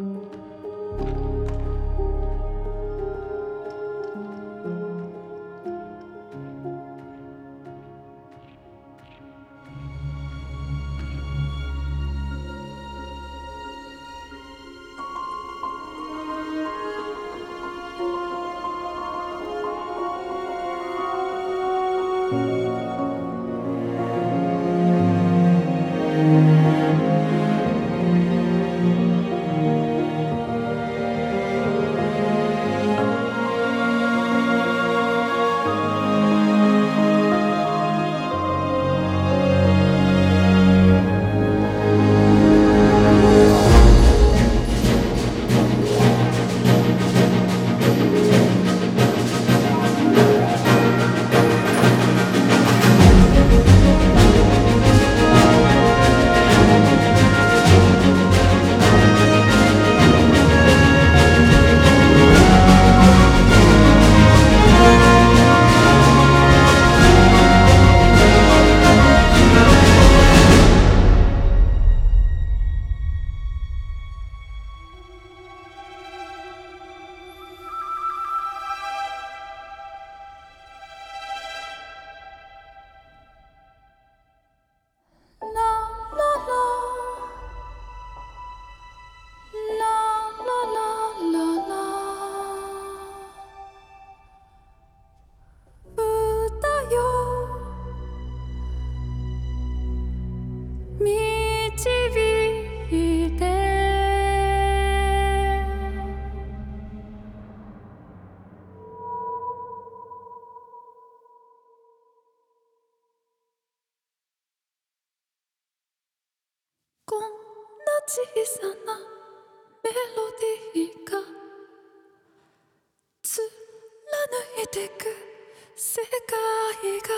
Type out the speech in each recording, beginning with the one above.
こんな小さなメロディーが貫いてく世界が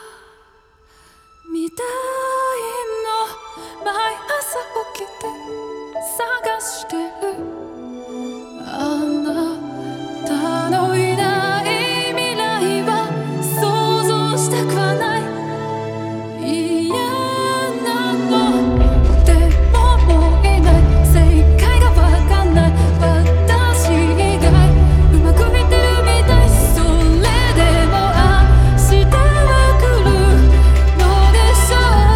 見たいの。毎朝起きて探してるあなたのいない未来は想像したくはない。嫌なのでももういない。正解がわかんない私以外うまくいってるみたい。それでも明日は来るのでし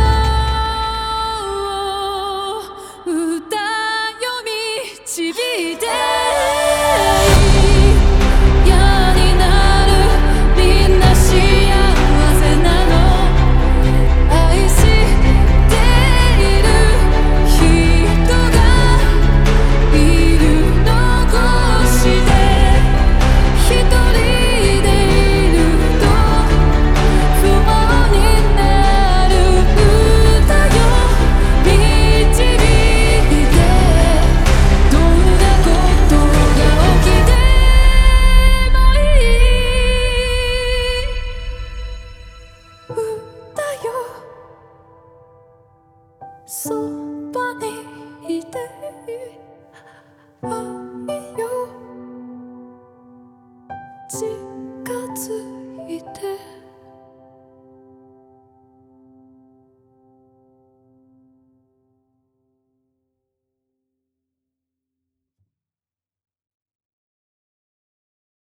ょう。歌よ導いてそばにいて愛よ近づいて